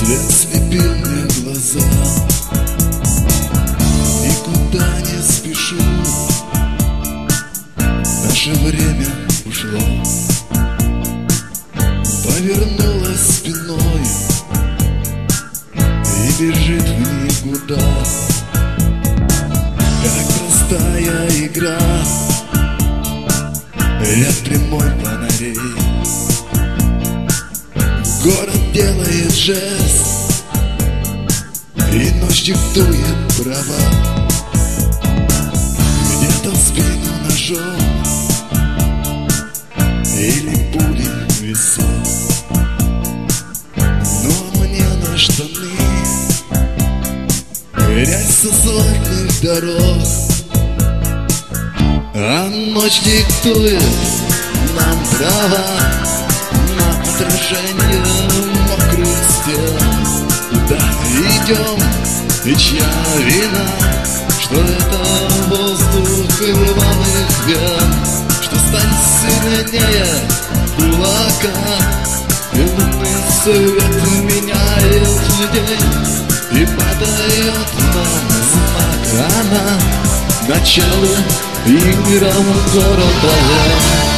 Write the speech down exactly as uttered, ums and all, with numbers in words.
Лес слепил мне глаза, никуда не спешу, наше время ушло. Повернулась спиной и бежит в никуда, как простая игра, ряд прямой фонарей. Город делает жест, и ночь диктует права. Где-то в спину ножом или пули в висок. Но мне на штаны грязь с асфальтных дорог, а ночь диктует нам права. Отражение мокрых стен. Куда идем и чья вина? Что это воздух рваных вен, что сталь сильнее кулака, и лунный свет меняет людей и подает нам знак. Она начало играм города.